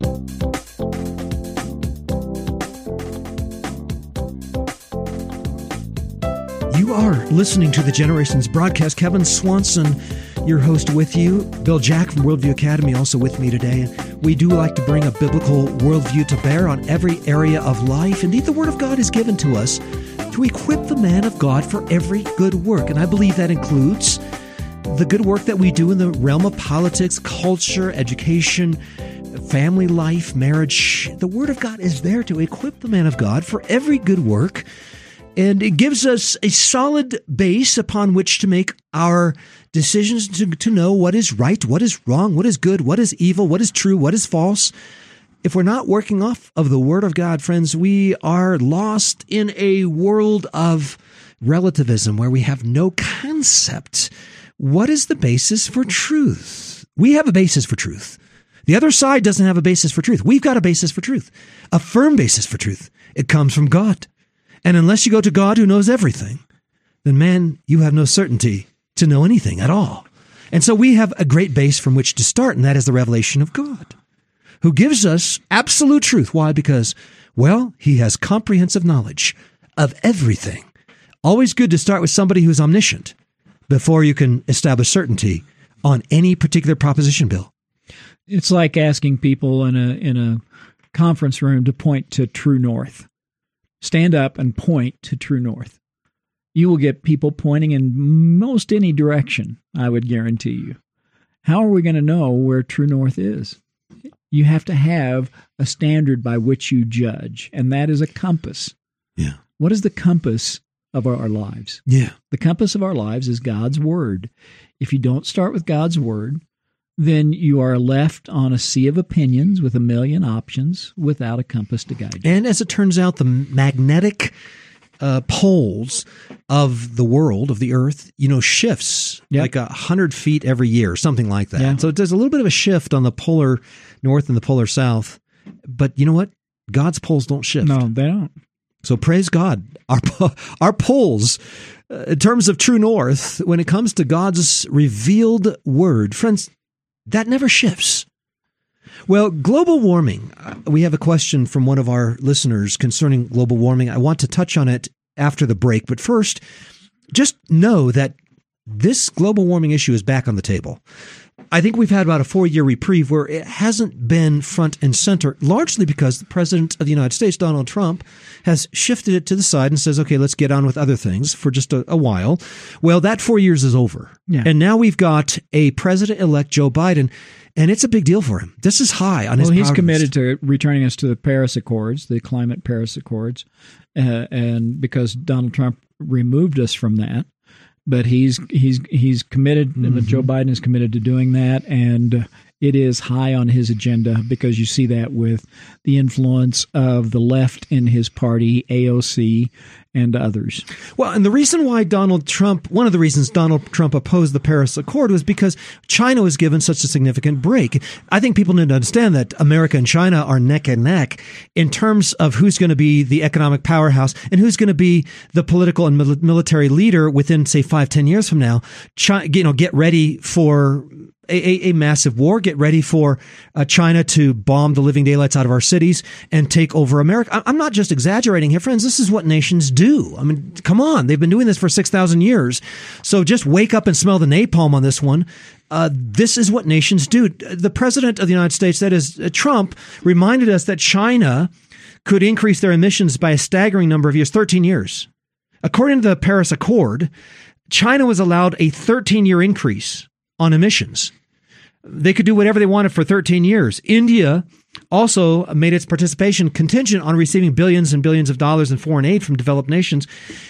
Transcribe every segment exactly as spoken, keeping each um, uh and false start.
You are listening to the Generations broadcast. Kevin Swanson, your host, with you. Bill Jack from Worldview Academy also with me today. And we do like to bring a biblical worldview to bear on every area of life. Indeed, the Word of God is given to us to equip the man of God for every good work. And I believe that includes the good work that we do in the realm of politics, culture, education, family life, marriage. The Word of God is there to equip the man of God for every good work. And it gives us a solid base upon which to make our decisions, to, to know what is right, what is wrong, what is good, what is evil, what is true, what is false. If we're not working off of the Word of God, friends, we are lost in a world of relativism where we have no concept. What is the basis for truth? We have a basis for truth. The other side doesn't have a basis for truth. We've got a basis for truth, a firm basis for truth. It comes from God. And unless you go to God who knows everything, then, man, you have no certainty to know anything at all. And so we have a great base from which to start, and that is the revelation of God, who gives us absolute truth. Why? Because, well, he has comprehensive knowledge of everything. Always good to start with somebody who's omniscient before you can establish certainty on any particular proposition, Bill. It's like asking people in a in a conference room to point to true north. Stand up and point to true north. You will get people pointing in most any direction, I would guarantee you. How are we going to know where true north is? You have to have a standard by which you judge, and that is a compass. Yeah. What is the compass of our lives? Yeah. The compass of our lives is God's Word. If you don't start with God's Word, then you are left on a sea of opinions with a million options without a compass to guide you. And as it turns out, the magnetic uh, poles of the world, of the earth, you know, shifts Yep. like a hundred feet every year, something like that. Yeah. So there's a little bit of a shift on the polar north and the polar south. But you know what? God's poles don't shift. No, they don't. So praise God. Our, our poles, uh, in terms of true north, when it comes to God's revealed word, friends, that never shifts. Well, global warming. We have a question from one of our listeners concerning global warming. I want to touch on it after the break. But first, just know that this global warming issue is back on the table. I think we've had about a four-year reprieve where it hasn't been front and center, largely because the President of the United States, Donald Trump, has shifted it to the side and says, okay, let's get on with other things for just a, a while. Well, that four years is over. Yeah. And now we've got a President-elect Joe Biden, and it's a big deal for him. This is high on his Well, he's priorities. committed to returning us to the Paris Accords, the climate Paris Accords, uh, and because Donald Trump removed us from that. But he's he's he's committed, mm-hmm. and Joe Biden is committed to doing that, and it is high on his agenda because you see that with the influence of the left in his party, A O C, and others. Well, and the reason why Donald Trump, one of the reasons Donald Trump opposed the Paris Accord was because China was given such a significant break. I think people need to understand that America and China are neck and neck in terms of who's going to be the economic powerhouse and who's going to be the political and military leader within, say, five, ten years from now. China, you know, get ready for A, a, a massive war. Get ready for uh, China to bomb the living daylights out of our cities and take over America. I'm not just exaggerating here, friends. This is what nations do. I mean, come on. They've been doing this for six thousand years. So just wake up and smell the napalm on this one. Uh, this is what nations do. The President of the United States, that is uh, Trump, reminded us that China could increase their emissions by a staggering number of years, thirteen years. According to the Paris Accord, China was allowed a thirteen-year increase on emissions. They could do whatever they wanted for thirteen years. India also made its participation contingent on receiving billions and billions of dollars in foreign aid from developed nations.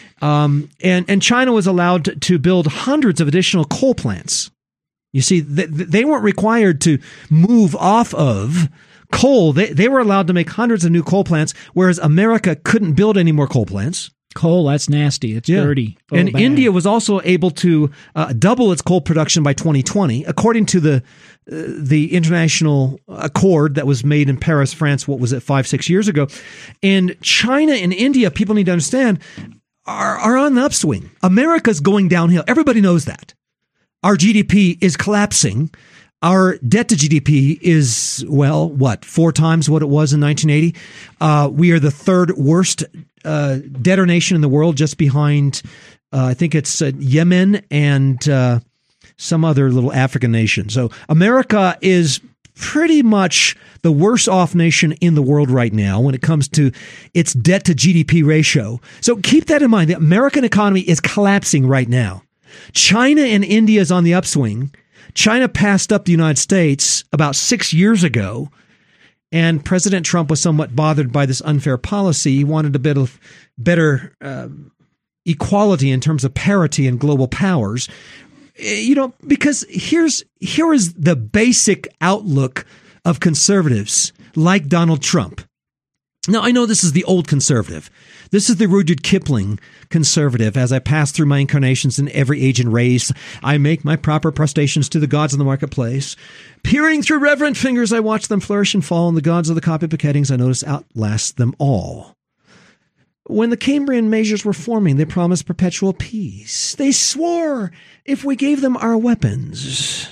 Um, and, and China was allowed to build hundreds of additional coal plants. You see, they, they weren't required to move off of coal. They, they were allowed to make hundreds of new coal plants, whereas America couldn't build any more coal plants. Coal, that's nasty. It's yeah. dirty. Oh, and bad. India was also able to uh, double its coal production by twenty twenty, according to the uh, the international accord that was made in Paris, France. What was it, five, six years ago? And China and India, people need to understand, are, are on the upswing. America's going downhill. Everybody knows that. Our G D P is collapsing. Our debt to G D P is, well, what, four times what it was in nineteen eighty? Uh, we are the third worst uh, debtor nation in the world, just behind, uh, I think it's uh, Yemen and uh, some other little African nation. So America is pretty much the worst off nation in the world right now when it comes to its debt to G D P ratio. So keep that in mind. The American economy is collapsing right now. China and India is on the upswing. China passed up the United States about six years ago, and President Trump was somewhat bothered by this unfair policy. He wanted a bit of better uh, equality in terms of parity in global powers. You know, because here's here is the basic outlook of conservatives like Donald Trump. Now, I know this is the old conservative. This is the Rudyard Kipling conservative. As I pass through my incarnations in every age and race, I make my proper prostrations to the gods in the marketplace. Peering through reverent fingers, I watch them flourish and fall, and the gods of the copy beheadings I notice outlast them all. When the Cambrian measures were forming, they promised perpetual peace. They swore if we gave them our weapons,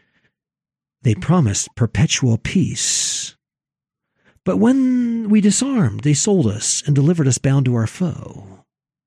they promised perpetual peace. But when we disarmed, they sold us and delivered us bound to our foe.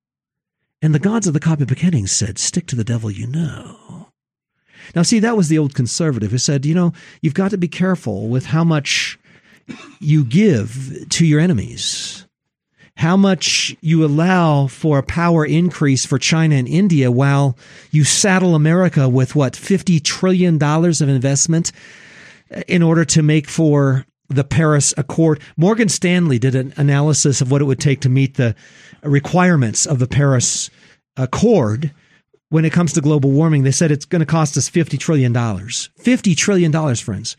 And the gods of the copy beheadings said, stick to the devil you know. Now, see, that was the old conservative who said, you know, you've got to be careful with how much you give to your enemies, how much you allow for a power increase for China and India while you saddle America with, what, fifty trillion dollars of investment in order to make for the Paris Accord. Morgan Stanley did an analysis of what it would take to meet the requirements of the Paris Accord when it comes to global warming. They said it's going to cost us fifty trillion dollars. fifty trillion dollars, friends,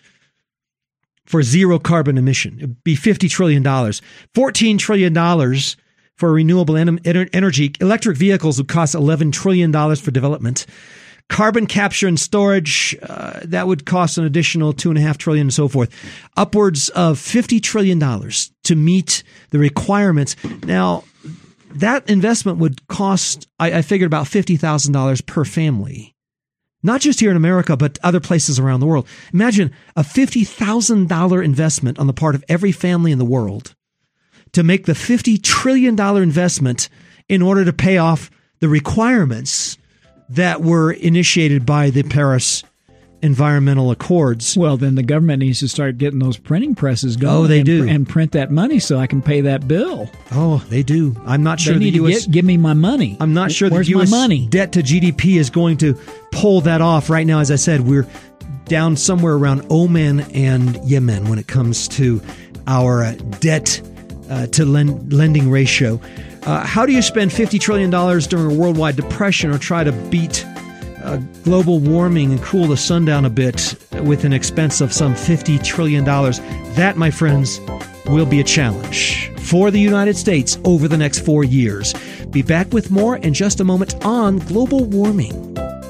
for zero carbon emission. It would be fifty trillion dollars. fourteen trillion dollars for renewable en- energy. Electric vehicles would cost eleven trillion dollars for development. Carbon capture and storage, uh, that would cost an additional two and a half trillion and so forth. Upwards of fifty trillion dollars to meet the requirements. Now, that investment would cost, I, I figured, about fifty thousand dollars per family. Not just here in America, but other places around the world. Imagine a fifty thousand dollars investment on the part of every family in the world to make the fifty trillion dollars investment in order to pay off the requirements that were initiated by the Paris Environmental Accords. Well, then the government needs to start getting those printing presses going. Oh, they and, do. And print that money so I can pay that bill. Oh, they do. I'm not sure they need the U S to get, give me my money. I'm not sure Where's the U S my money? Debt to G D P is going to pull that off. Right now, as I said, we're down somewhere around Oman and Yemen when it comes to our uh, debt uh, to lend, lending ratio. Uh, how do you spend fifty trillion dollars during a worldwide depression or try to beat uh, global warming and cool the sun down a bit with an expense of some fifty trillion dollars? That, my friends, will be a challenge for the United States over the next four years. Be back with more in just a moment on global warming.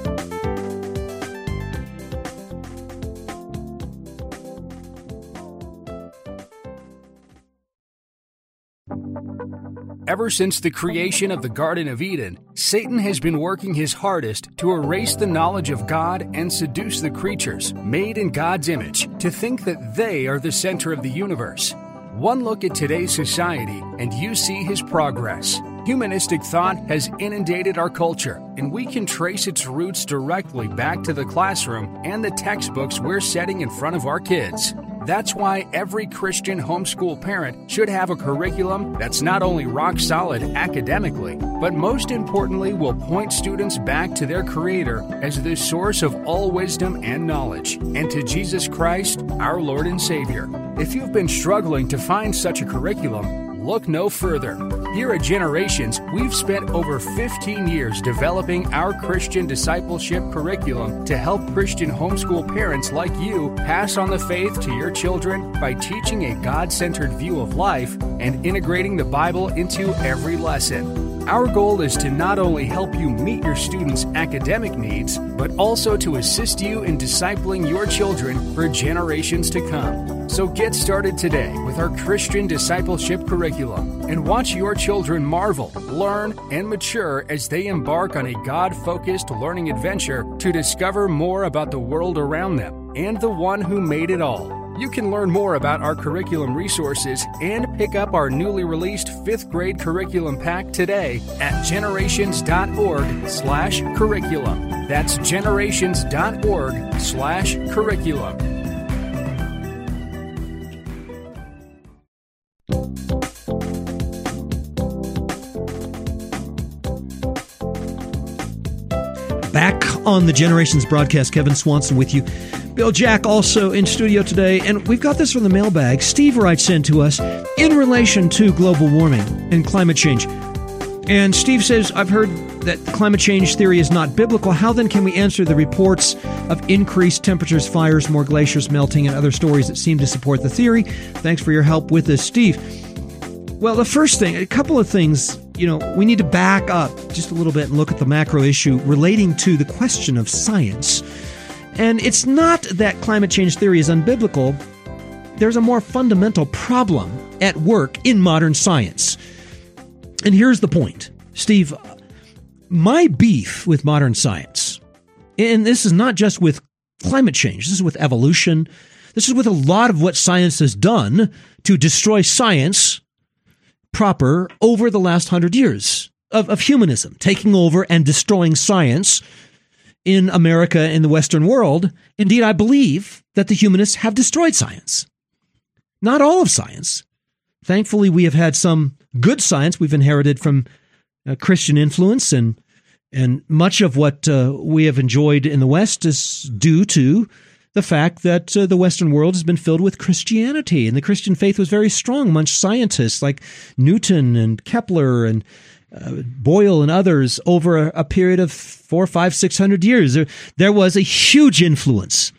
Ever since the creation of the Garden of Eden, Satan has been working his hardest to erase the knowledge of God and seduce the creatures, made in God's image, to think that they are the center of the universe. One look at today's society, and you see his progress. Humanistic thought has inundated our culture, and we can trace its roots directly back to the classroom and the textbooks we're setting in front of our kids. That's why every Christian homeschool parent should have a curriculum that's not only rock solid academically, but most importantly will point students back to their Creator as the source of all wisdom and knowledge, and to Jesus Christ, our Lord and Savior. If you've been struggling to find such a curriculum, look no further. Here at Generations, we've spent over fifteen years developing our Christian discipleship curriculum to help Christian homeschool parents like you pass on the faith to your children by teaching a God-centered view of life and integrating the Bible into every lesson. Our goal is to not only help you meet your students' academic needs, but also to assist you in discipling your children for generations to come. So get started today with our Christian discipleship curriculum and watch your children marvel, learn, and mature as they embark on a God-focused learning adventure to discover more about the world around them and the one who made it all. You can learn more about our curriculum resources and pick up our newly released fifth grade curriculum pack today at generations.org slash curriculum. That's generations.org slash curriculum. Back on the Generations broadcast, Kevin Swanson with you. Bill Jack also in studio today, and we've got this from the mailbag. Steve writes in to us in relation to global warming and climate change. And Steve says, I've heard that climate change theory is not biblical. How then can we answer the reports of increased temperatures, fires, more glaciers melting, and other stories that seem to support the theory? Thanks for your help with this, Steve. Well, the first thing, a couple of things, you know, we need to back up just a little bit and look at the macro issue relating to the question of science. And it's not that climate change theory is unbiblical. There's a more fundamental problem at work in modern science. And here's the point, Steve. My beef with modern science, and this is not just with climate change, this is with evolution, this is with a lot of what science has done to destroy science proper over the last hundred years of, of humanism, taking over and destroying science in America, in the Western world. Indeed, I believe that the humanists have destroyed science. Not all of science. Thankfully, we have had some good science we've inherited from uh, Christian influence, and and much of what uh, we have enjoyed in the West is due to the fact that uh, the Western world has been filled with Christianity, and the Christian faith was very strong amongst scientists like Newton and Kepler and Uh, Boyle and others over a, a period of four, five, six hundred years. There, there was a huge influence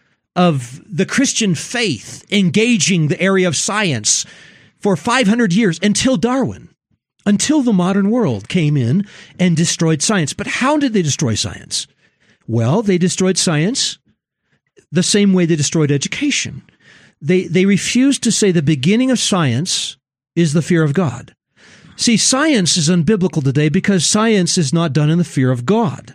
of the Christian faith engaging the area of science for five hundred years until Darwin, until the modern world came in and destroyed science. But how did they destroy science? Well, they destroyed science the same way they destroyed education. They, they refused to say the beginning of science is the fear of God. See, science is unbiblical today because science is not done in the fear of God.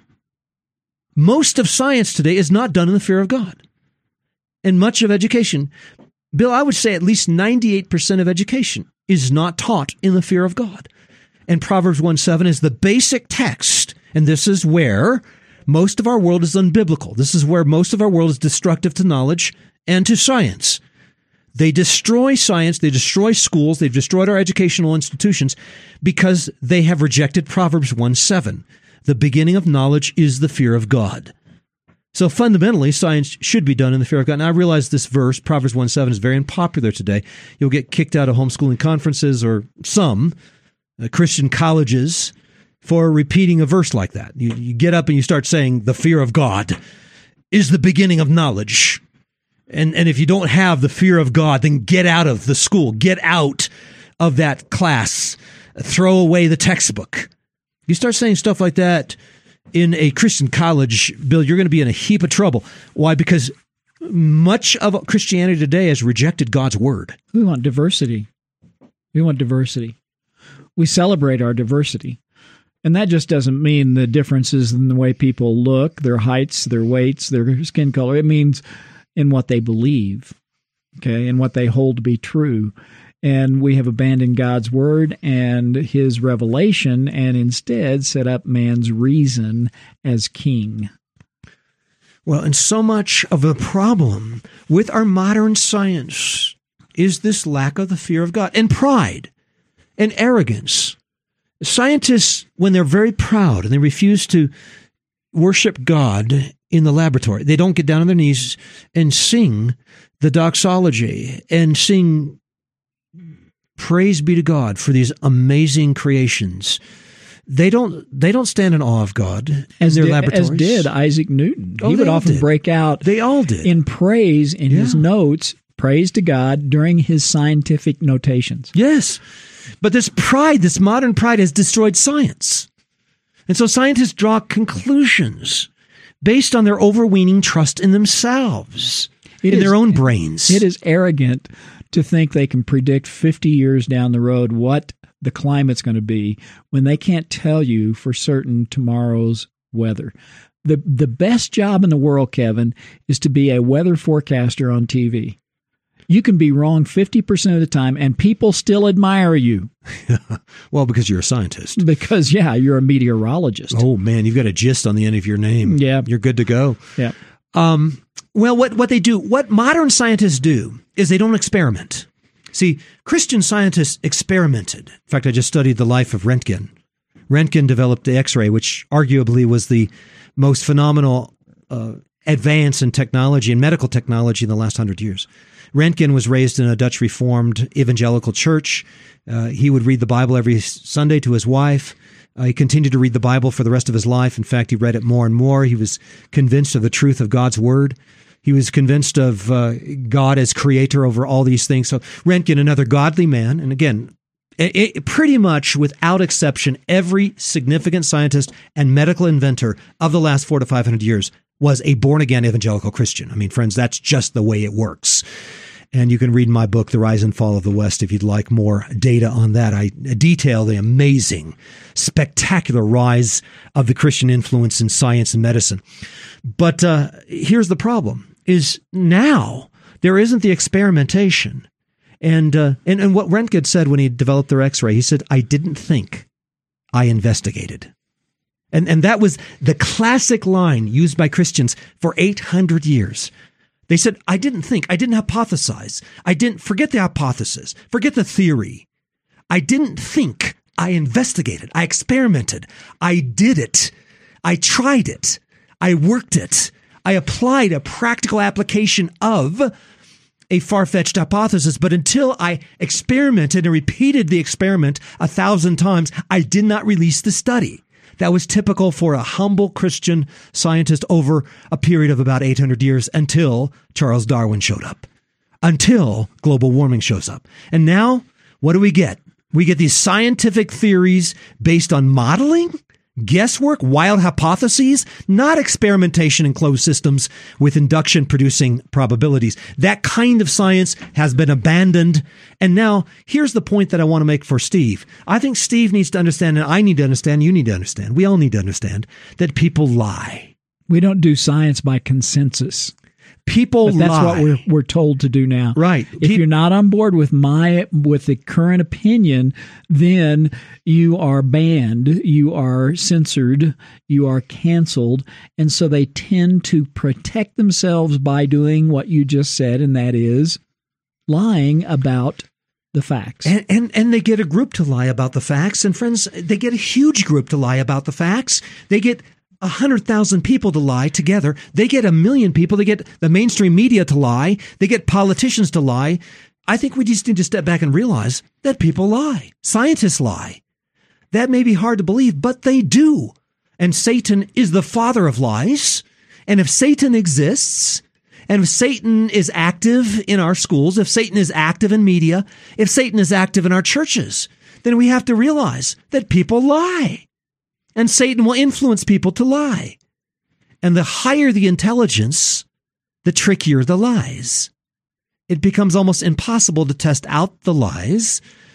Most of science today is not done in the fear of God. And much of education, Bill, I would say at least ninety-eight percent of education is not taught in the fear of God. And Proverbs one seven is the basic text, and this is where most of our world is unbiblical. This is where most of our world is destructive to knowledge and to science. They destroy science, they destroy schools, they've destroyed our educational institutions because they have rejected Proverbs one seven. The beginning of knowledge is the fear of God. So fundamentally, science should be done in the fear of God. And I realize this verse, Proverbs one seven, is very unpopular today. You'll get kicked out of homeschooling conferences or some uh, Christian colleges for repeating a verse like that. You, you get up and you start saying the fear of God is the beginning of knowledge. And and if you don't have the fear of God, then get out of the school. Get out of that class. Throw away the textbook. You start saying stuff like that in a Christian college, Bill, you're going to be in a heap of trouble. Why? Because much of Christianity today has rejected God's word. We want diversity. We want diversity. We celebrate our diversity. And that just doesn't mean the differences in the way people look, their heights, their weights, their skin color. It means in what they believe, okay, and what they hold to be true. And we have abandoned God's word and his revelation and instead set up man's reason as king. Well, and so much of the problem with our modern science is this lack of the fear of God and pride and arrogance. Scientists, when they're very proud and they refuse to worship God in the laboratory, they don't get down on their knees and sing the doxology and sing praise be to God for these amazing creations. They don't they don't stand in awe of God as in their did, laboratories. As did Isaac Newton. Oh, he would all often did. break out they all did. in praise in yeah. his notes, praise to God during his scientific notations. Yes. But this pride, this modern pride, has destroyed science. And so scientists draw conclusions based on their overweening trust in themselves, It in is- their own brains. It is arrogant to think they can predict fifty years down the road what the climate's going to be when they can't tell you for certain tomorrow's weather. The the best job in the world, Kevin, is to be a weather forecaster on T V. You can be wrong fifty percent of the time, and people still admire you Well, because you're a scientist. because, yeah, you're a meteorologist. Oh, man, you've got a gist on the end of your name. Yeah. You're good to go. Yeah. Um, well, what, what they do, what modern scientists do is they don't experiment. See, Christian scientists experimented. In fact, I just studied the life of Röntgen. Röntgen developed the X-ray, which arguably was the most phenomenal uh, advance in technology and medical technology in the last hundred years. Röntgen was raised in a Dutch Reformed evangelical church. Uh, he would read the Bible every Sunday to his wife. Uh, he continued to read the Bible for the rest of his life. In fact, he read it more and more. He was convinced of the truth of God's word. He was convinced of uh, God as creator over all these things. So Röntgen, another godly man, and again, it, it, pretty much without exception, every significant scientist and medical inventor of the last four to five hundred years was a born-again evangelical Christian. I mean, friends, that's just the way it works. And you can read my book, The Rise and Fall of the West, if you'd like more data on that. I detail the amazing, spectacular rise of the Christian influence in science and medicine. But uh, here's the problem, is now there isn't the experimentation. And, uh, and, and what Röntgen said when he developed their X-ray, he said, I didn't think, I investigated. And, and that was the classic line used by Christians for eight hundred years. They said, I didn't think, I didn't hypothesize. I didn't forget the hypothesis, forget the theory. I didn't think, I investigated, I experimented, I did it, I tried it, I worked it, I applied a practical application of a far-fetched hypothesis, but until I experimented and repeated the experiment a thousand times, I did not release the study. That was typical for a humble Christian scientist over a period of about eight hundred years until Charles Darwin showed up, until global warming shows up. And now, what do we get? We get these scientific theories based on modeling, guesswork, wild hypotheses, not experimentation in closed systems with induction producing probabilities. That kind of science has been abandoned. And now here's the point that I want to make for Steve. I think Steve needs to understand, and I need to understand, you need to understand, we all need to understand that people lie. We don't do science by consensus. People But that's lie. what we're we're told to do now. Right. If Pe- you're not on board with my with the current opinion, then you are banned, you are censored, you are canceled, and so they tend to protect themselves by doing what you just said, and that is lying about the facts. And, and and they get a group to lie about the facts. And friends, they get a huge group to lie about the facts. They get one hundred thousand people to lie together. They get a million people. They get the mainstream media to lie. They get politicians to lie. I think we just need to step back and realize that people lie. Scientists lie. That may be hard to believe, but they do. And Satan is the father of lies. And if Satan exists, and if Satan is active in our schools, if Satan is active in media, if Satan is active in our churches, then we have to realize that people lie. And Satan will influence people to lie. And the higher the intelligence, the trickier the lies. It becomes almost impossible to test out the lies,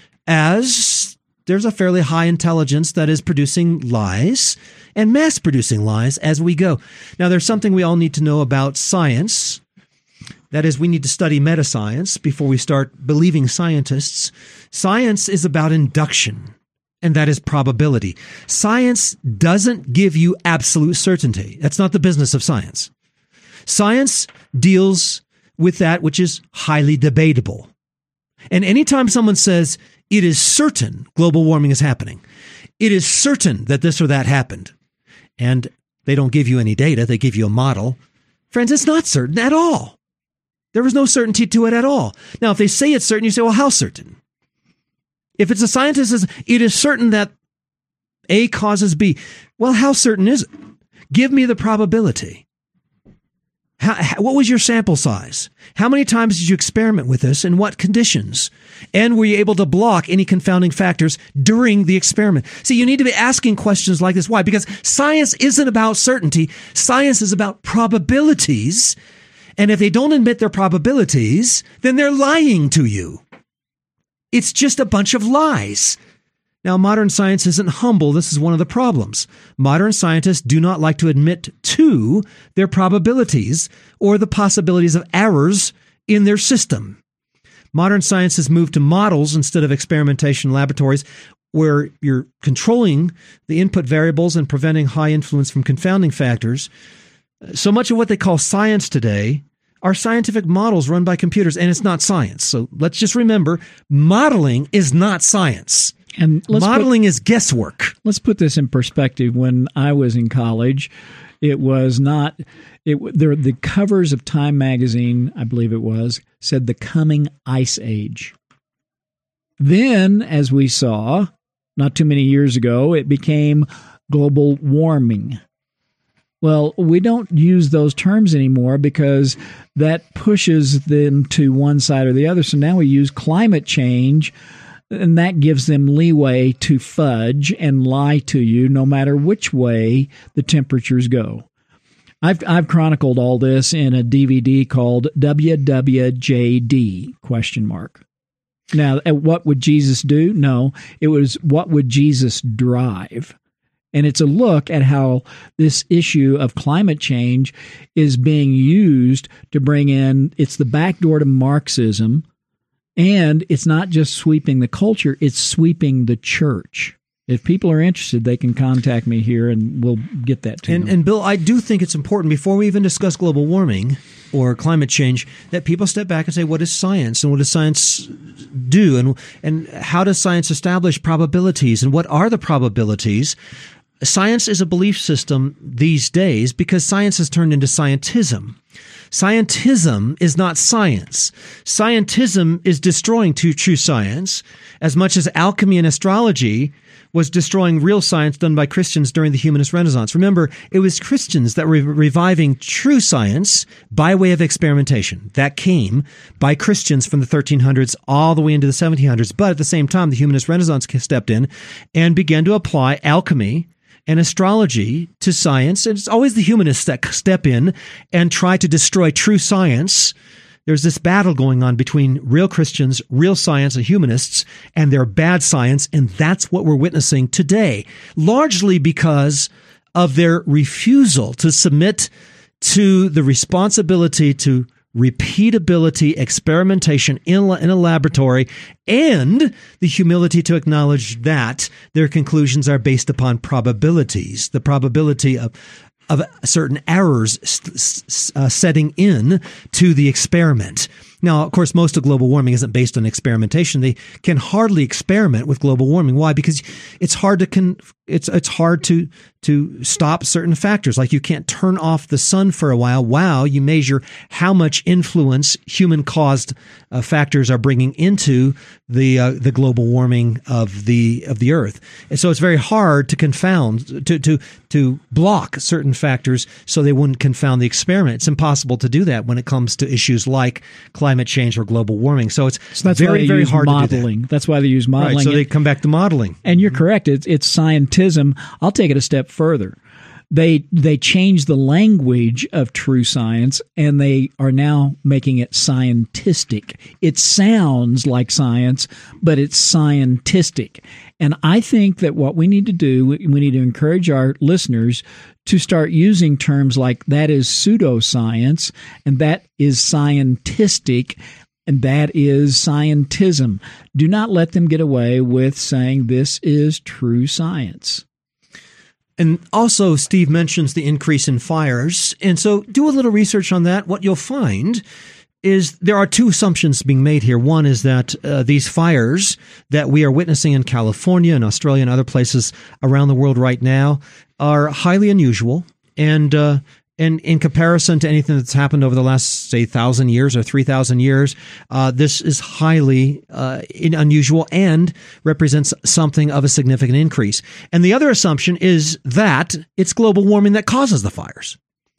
as there's a fairly high intelligence that is producing lies and mass producing lies as we go. Now, there's something we all need to know about science. That is, we need to study metascience before we start believing scientists. Science is about induction. And that is probability. Science doesn't give you absolute certainty. That's not the business of science. Science deals with that which is highly debatable. And anytime someone says, it is certain global warming is happening, it is certain that this or that happened, and they don't give you any data, they give you a model, friends, it's not certain at all. There is no certainty to it at all. Now, if they say it's certain, you say, well, how certain? If it's a scientist says, it is certain that A causes B. Well, how certain is it? Give me the probability. How, how, what was your sample size? How many times did you experiment with this? In what conditions? And were you able to block any confounding factors during the experiment? See, you need to be asking questions like this. Why? Because science isn't about certainty. Science is about probabilities. And if they don't admit their probabilities, then they're lying to you. It's just a bunch of lies. Now, modern science isn't humble. This is one of the problems. Modern scientists do not like to admit to their probabilities or the possibilities of errors in their system. Modern science has moved to models instead of experimentation laboratories where you're controlling the input variables and preventing high influence from confounding factors. So much of what they call science today are scientific models run by computers, and it's not science. So let's just remember, modeling is not science. And modeling put, is guesswork. Let's put this in perspective. When I was in college, it was not it. The, the covers of Time magazine, I believe it was, said the coming ice age. Then, as we saw, not too many years ago, it became global warming. Well, we don't use those terms anymore because that pushes them to one side or the other. So now we use climate change. And that gives them leeway to fudge and lie to you no matter which way the temperatures go. I've I've chronicled all this in a D V D called W W J D question mark. Now, what would Jesus do? No, it was what would Jesus drive? And it's a look at how this issue of climate change is being used to bring in, it's the backdoor to Marxism. And it's not just sweeping the culture, it's sweeping the church. If people are interested, they can contact me here and we'll get that to and, them. And Bill, I do think it's important, before we even discuss global warming or climate change, that people step back and say, what is science and what does science do? And, and how does science establish probabilities? And what are the probabilities? Science is a belief system these days because science has turned into scientism. Scientism is not science. Scientism is destroying true, true science as much as alchemy and astrology was destroying real science done by Christians during the Humanist Renaissance. Remember, it was Christians that were reviving true science by way of experimentation. That came by Christians from the thirteen hundreds all the way into the seventeen hundreds. But at the same time, the Humanist Renaissance stepped in and began to apply alchemy and astrology to science. And it's always the humanists that step in and try to destroy true science. There's this battle going on between real Christians, real science, and humanists, and their bad science, and that's what we're witnessing today, largely because of their refusal to submit to the responsibility to repeatability, experimentation in, in a laboratory, and the humility to acknowledge that their conclusions are based upon probabilities, the probability of of certain errors uh, setting in to the experiment. Now, of course, most of global warming isn't based on experimentation. They can hardly experiment with global warming. Why? Because it's hard to con- it's it's hard to to stop certain factors. Like you can't turn off the sun for a while while you measure how much influence human-caused uh, factors are bringing into the uh, the global warming of the of the Earth. And so it's very hard to confound to to to block certain factors so they wouldn't confound the experiment. It's impossible to do that when it comes to issues like climate change or global warming. So it's so that's very, why they very use hard modeling. to do that. That's why they use modeling. Right, so they come back to modeling. And you're correct. It's, it's scientism. I'll take it a step further. They they changed the language of true science, and they are now making it scientistic. It sounds like science, but it's scientistic. And I think that what we need to do, we need to encourage our listeners to start using terms like that is pseudoscience, and that is scientistic, and that is scientism. Do not let them get away with saying this is true science. And also, Steve mentions the increase in fires. And so do a little research on that. What you'll find is there are two assumptions being made here. One is that uh, these fires that we are witnessing in California and Australia and other places around the world right now are highly unusual. And uh, and in comparison to anything that's happened over the last, say, one thousand years or three thousand years, uh, this is highly uh, unusual and represents something of a significant increase. And the other assumption is that it's global warming that causes the fires.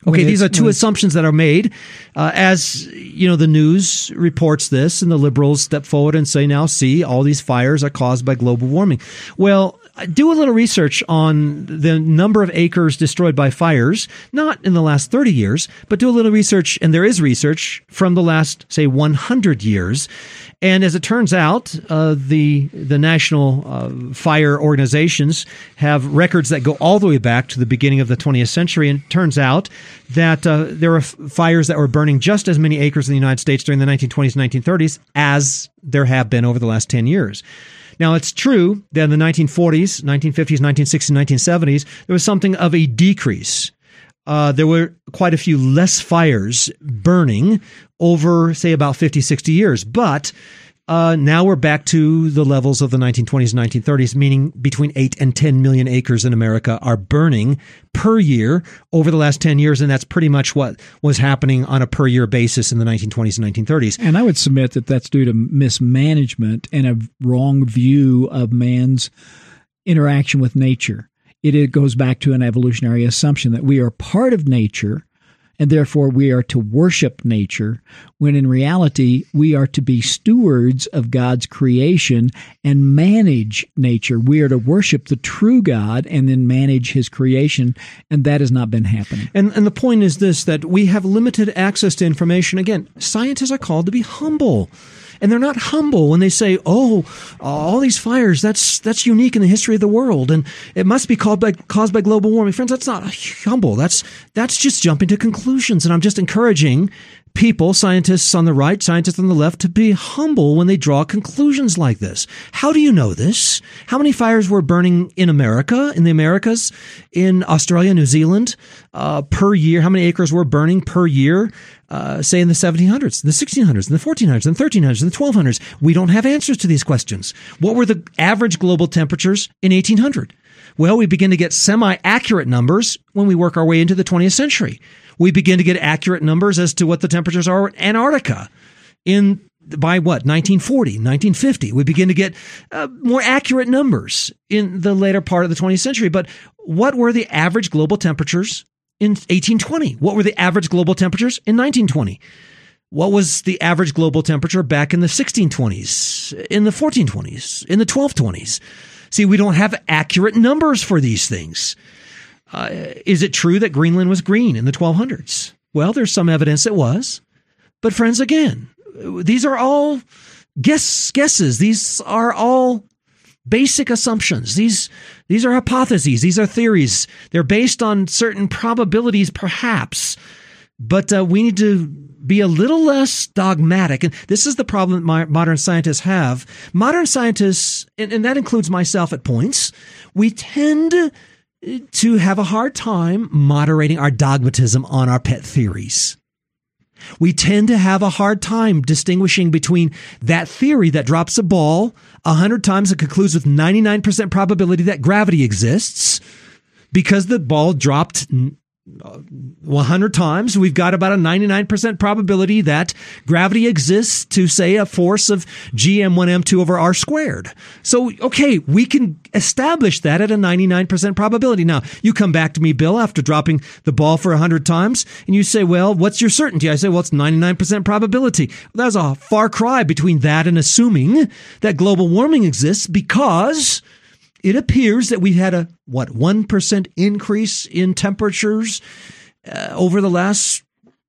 Okay, When these it's- are two when it's- assumptions that are made. Uh, as, you know, the news reports this, and the liberals step forward and say, now, see, all these fires are caused by global warming. Well, do a little research on the number of acres destroyed by fires, not in the last thirty years, but do a little research, and there is research from the last, say, one hundred years. And as it turns out, uh, the the national uh, fire organizations have records that go all the way back to the beginning of the twentieth century. And it turns out that uh, there were f- fires that were burning just as many acres in the United States during the nineteen twenties and nineteen thirties as there have been over the last ten years. Now, it's true that in the nineteen forties, nineteen fifties, nineteen sixties, nineteen seventies, there was something of a decrease. Uh, there were quite a few less fires burning over, say, about fifty, sixty years. But uh, now we're back to the levels of the nineteen twenties and nineteen thirties, meaning between eight and ten million acres in America are burning per year over the last ten years. And that's pretty much what was happening on a per year basis in the nineteen twenties and nineteen thirties. And I would submit that that's due to mismanagement and a wrong view of man's interaction with nature. It, it goes back to an evolutionary assumption that we are part of nature, and therefore we are to worship nature, when in reality we are to be stewards of God's creation and manage nature. We are to worship the true God and then manage his creation, and that has not been happening. And, and the point is this, that we have limited access to information. Again, scientists are called to be humble. And they're not humble when they say, oh, all these fires, that's that's unique in the history of the world, and it must be caused by, caused by global warming. Friends, that's not humble. That's that's just jumping to conclusions. And I'm just encouraging people, scientists on the right, scientists on the left, to be humble when they draw conclusions like this. How do you know this? How many fires were burning in America, in the Americas, in Australia, New Zealand, uh, per year? How many acres were burning per year? Uh, say in the seventeen hundreds, the sixteen hundreds, and the fourteen hundreds, and the thirteen hundreds, and the twelve hundreds. We don't have answers to these questions. What were the average global temperatures in eighteen hundred? Well, we begin to get semi-accurate numbers when we work our way into the twentieth century. We begin to get accurate numbers as to what the temperatures are in Antarctica in by what, nineteen forty, nineteen fifty. We begin to get uh, more accurate numbers in the later part of the twentieth century. But what were the average global temperatures in eighteen twenty? What were the average global temperatures in nineteen twenty? What was the average global temperature back in the sixteen twenties, in the fourteen twenties, in the twelve twenties? See, we don't have accurate numbers for these things. Uh, is it true that Greenland was green in the twelve hundreds? Well, there's some evidence it was. But friends, again, these are all guess, guesses. These are all basic assumptions. These these are hypotheses. These are theories. They're based on certain probabilities, perhaps. But uh, we need to be a little less dogmatic. And this is the problem that my, modern scientists have. Modern scientists, and, and that includes myself at points, we tend to have a hard time moderating our dogmatism on our pet theories. We tend to have a hard time distinguishing between that theory that drops a ball a hundred times and concludes with ninety-nine percent probability that gravity exists. Because the ball dropped one hundred times, we've got about a ninety-nine percent probability that gravity exists to, say, a force of G M one M two over R squared. So, okay, we can establish that at a ninety-nine percent probability. Now, you come back to me, Bill, after dropping the ball for one hundred times, and you say, well, what's your certainty? I say, well, it's ninety-nine percent probability. Well, there's a far cry between that and assuming that global warming exists, because it appears that we've had a, what, one percent increase in temperatures uh, over the last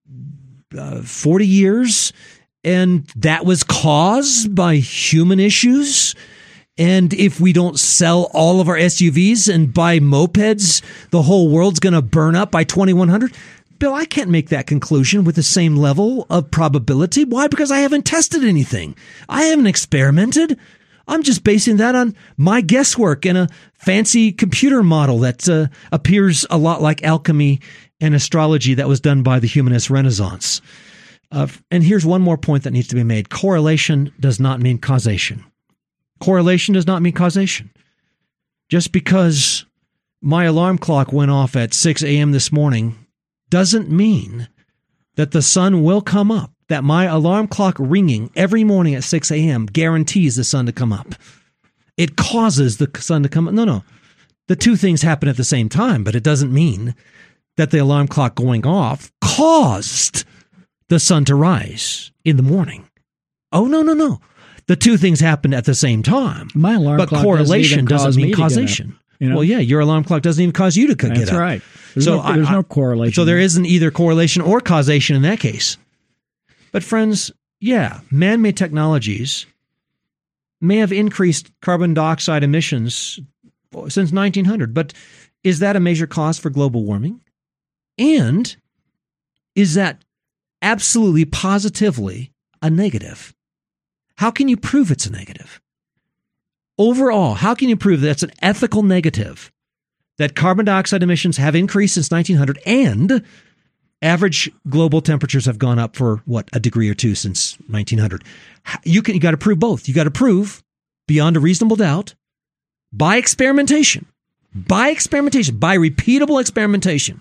uh, forty years, and that was caused by human issues. And if we don't sell all of our S U Vs and buy mopeds, the whole world's going to burn up by twenty-one hundred. Bill, I can't make that conclusion with the same level of probability. Why? Because I haven't tested anything. I haven't experimented. I'm just basing that on my guesswork and a fancy computer model that uh, appears a lot like alchemy and astrology that was done by the humanist Renaissance. Uh, and here's one more point that needs to be made. Correlation does not mean causation. Correlation does not mean causation. Just because my alarm clock went off at six a.m. this morning doesn't mean that the sun will come up. That my alarm clock ringing every morning at six a.m. guarantees the sun to come up. It causes the sun to come up. No, no. The two things happen at the same time, but it doesn't mean that the alarm clock going off caused the sun to rise in the morning. Oh, no, no, no. The two things happened at the same time. My alarm but clock correlation doesn't, doesn't mean me causation. Up, you know? Well, yeah, your alarm clock doesn't even cause you to get That's up. That's right. There's, so no, there's I, no correlation. So there isn't either correlation or causation in that case. But friends, yeah, man-made technologies may have increased carbon dioxide emissions since nineteen hundred, but is that a major cause for global warming? And is that absolutely, positively a negative? How can you prove it's a negative? Overall, how can you prove that's an ethical negative, that carbon dioxide emissions have increased since nineteen hundred and average global temperatures have gone up for, what, a degree or two since nineteen hundred? You can, you got to prove both. You got to prove beyond a reasonable doubt by experimentation, by experimentation, by repeatable experimentation,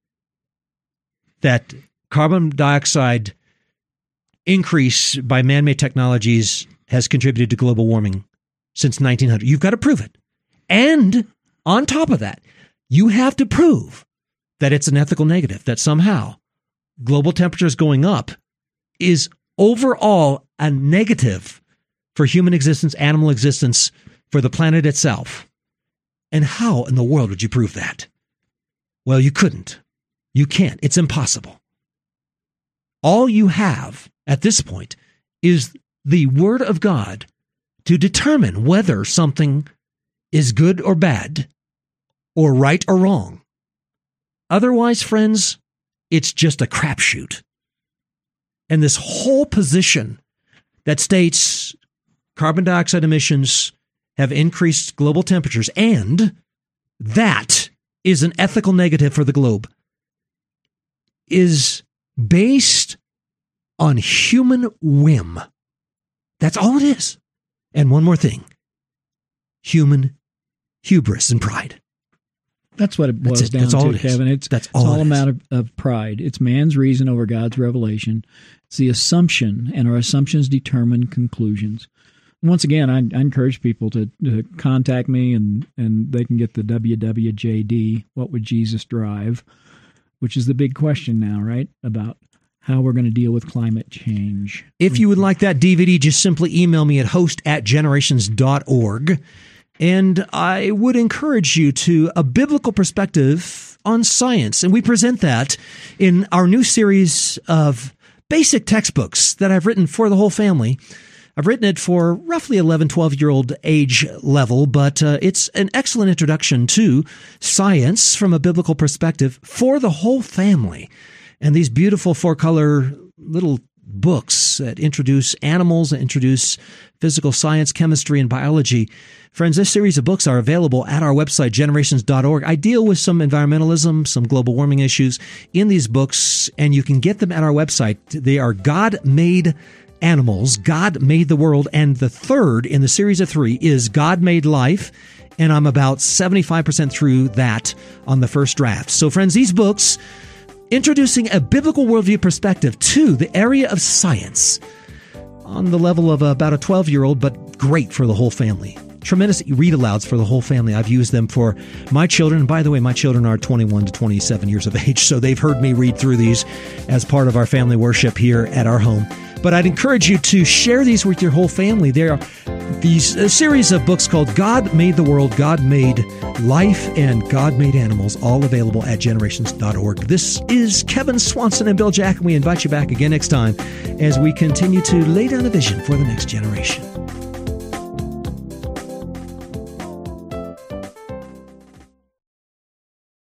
that carbon dioxide increase by man-made technologies has contributed to global warming since nineteen hundred. You've got to prove it. And on top of that, you have to prove that it's an ethical negative, that somehow global temperatures going up is overall a negative for human existence, animal existence, for the planet itself. And how in the world would you prove that? Well, you couldn't. You can't. It's impossible. All you have at this point is the Word of God to determine whether something is good or bad, or right or wrong. Otherwise, friends, it's just a crapshoot. And this whole position that states carbon dioxide emissions have increased global temperatures, and that is an ethical negative for the globe, is based on human whim. That's all it is. And one more thing, human hubris and pride. That's what it boils That's it. down That's all to, it is. Kevin. It's, That's it's all all it a is. matter of, of pride. It's man's reason over God's revelation. It's the assumption, and our assumptions determine conclusions. And once again, I, I encourage people to, to contact me, and, and they can get the W W J D, What Would Jesus Drive, which is the big question now, right, about how we're going to deal with climate change. If you would like that D V D, just simply email me at host at generations dot org. And I would encourage you to a biblical perspective on science. And we present that in our new series of basic textbooks that I've written for the whole family. I've written it for roughly eleven, twelve-year-old age level, but uh, it's an excellent introduction to science from a biblical perspective for the whole family. And these beautiful four-color little books that introduce animals, that introduce physical science, chemistry, and biology. Friends, this series of books are available at our website, generations dot org. I deal with some environmentalism, some global warming issues in these books, and you can get them at our website. They are God-made animals. God made the world. And the third in the series of three is God made life. And I'm about seventy-five percent through that on the first draft. So, friends, these books introducing a biblical worldview perspective to the area of science on the level of about a twelve-year-old, but great for the whole family. Tremendous read-alouds for the whole family. I've used them for my children. And by the way, my children are twenty-one to twenty-seven years of age, so they've heard me read through these as part of our family worship here at our home. But I'd encourage you to share these with your whole family. There are these a series of books called God Made the World, God Made Life, and God Made Animals, all available at generations dot org. This is Kevin Swanson and Bill Jack, and we invite you back again next time as we continue to lay down a vision for the next generation.